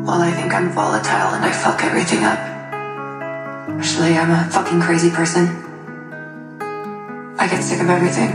Well, I think I'm volatile and I fuck everything up. Actually, I'm a fucking crazy person. I get sick of everything.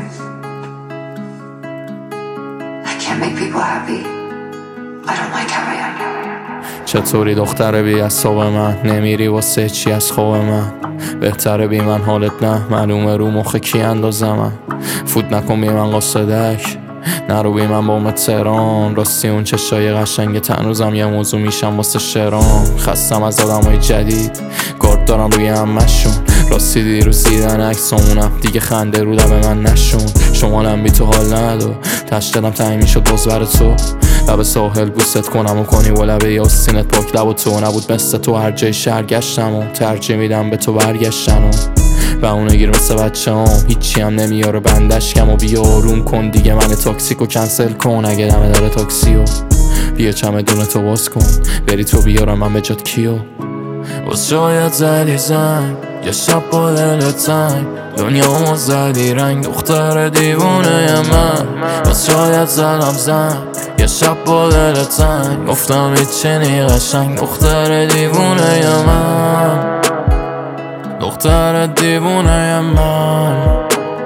I can't make people happy. I don't like how I am. چطوری دختر بی اعصاب من؟ نمیری واسه چی از خواب من؟ بهتره بی من حالت نه، معلومه رو مخ کی اندازم. فوت نکن بی من قصدک، نرو بی من با تهران. راستی اون چشای قشنگ هنوزم یه موضوع میشم واسه شعرام. خستم از آدمای جدید، گارد دارم روی همشون. راستی دیروز دیدن عکسامونم، دیگه خنده رو لب من نشون. شمالم بی تو حال ندو، تش دلم تنگ میشد باز بر تو. لب ساحل بوست کنم و کنی و لبه یاسینت پاک لب و تو. نبود مثل تو هر جای شهر گشتم و ترجیح میدم به تو برگشتن و اونو گیر مثل بچه هم. هیچی هم نمیاره بندشکم و بیا آروم کن دیگه. من تاکسیکو کنسل کن اگه دمه داره تاکسیو. بیا چمدون تو باز کن بری تو بیارم من به جات کیو. باز شاید زدی زنگ یه شب با دل تنگ، دنیا زدی رنگ دختر دیوونه من. باز شاید زدم زنگ یه شب با دل تنگ، گفتم هیچی نی قشنگ دختر دیوونه من. دختر دیوونه من.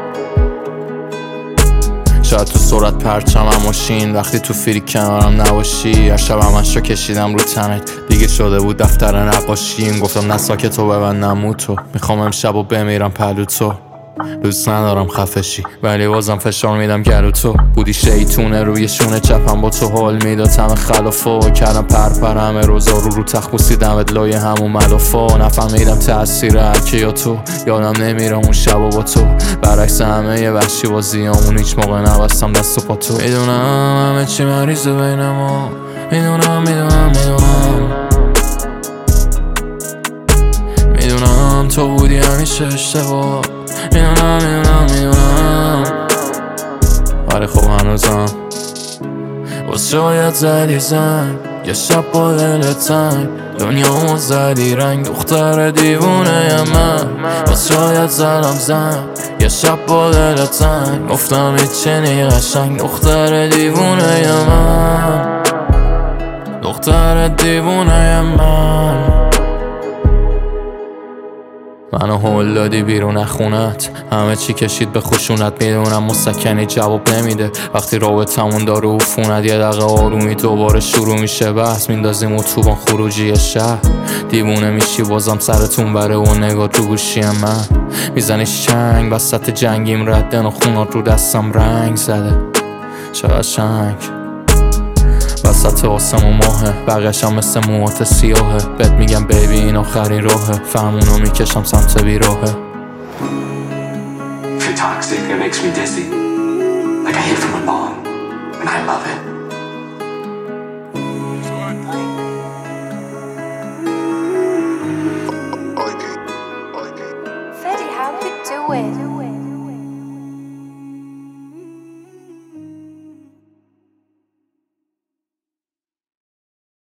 شاید تو صورت پرچمم ماشین وقتی تو فری کنارم نباشی. هر شب همش رو کشیدم رو تنت، دیگه شده بود دفتر نقاشیم. گفتم نه ساکتو ببندم موتو، میخوام امشب و بمیرم پلو تو. دوست ندارم خفشی ولی بازم فشار میدم گلو تو. بودی شیطونه روی شونه چپم با تو حال میداد همه خلافا. کردم پرپر همه روزا رو تخت بوسیدم ادلای همون ملافا. نفهمیدم تأثیر هرکی یا تو، یادم نمیره اون شبا با تو. برعکس همه یه وحشی بازیامون هیچ موقع نبستم دست و پا تو. میدونم همه چی مریضه بین ما، میدونم تو بودی همیشه اشتباه. میدونم ولی خب هنوزم. باز شاید زدی زنگ یه شب با دل تنگ، دنیا زدی رنگ دختر دیوونه من. باز شاید زدم زنگ یه شب با دل تنگ، گفتم هیچی نی قشنگ دختر دیوونه من. دختر دیوونه من. منو هول دادی بیرون خونت، همه چی کشید به خشونت. میدونم مسکنی جواب نمیده وقتی رابطمون داره عفونت. یه دقیقه آرومی دوباره شروع میشه بحث، میندازیم اتوبان خروجی شهر. دیوونه میشی بازم سرتون بره و نگاه رو گوشی من. میزنی چنگ وسط جنگیم، ردن و خونات رو دستم رنگ زده. چه قشنگ وسط آسمون ماهه، بقیه‌شم مثل موهات سیاهه. بهت میگم بیبی این آخرین راهه، فرمونو میکشم سمت بیراهه. If you're toxic, it makes me dizzy. Like I hit from a bomb, and I love it.